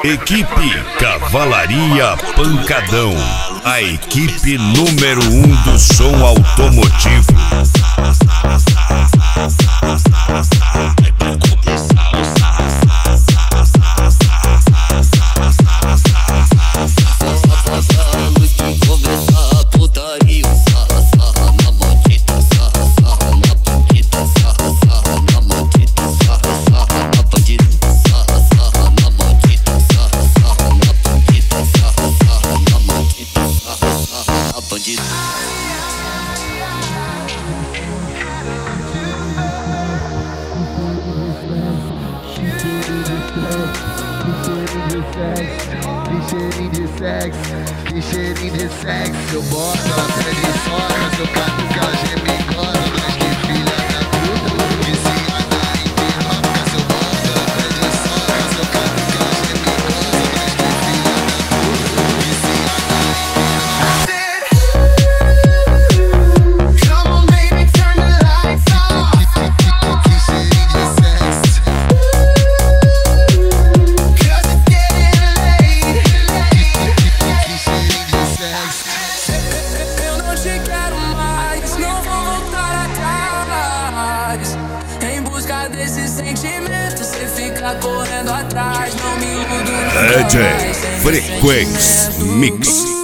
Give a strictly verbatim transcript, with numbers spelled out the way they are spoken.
Equipe Cavalaria Pancadão, a equipe número um do som automotivo. Que cheirinho de sexo, que cheirinho de sexo. Eu boto ela pede soca, seu catucagem me gosta. Mas que filha da puta, viciada em piroca. Seu boto ela pede soca, seu catucagem me gosta. Mas que filha da puta, viciada em piroca. Come on baby, turn the lights off. Que cheirinho de sexo. Eu não te quero mais, não vou voltar atrás. Em busca desse sentimento, você fica correndo atrás. Não me iludo, D J Frequency Mix.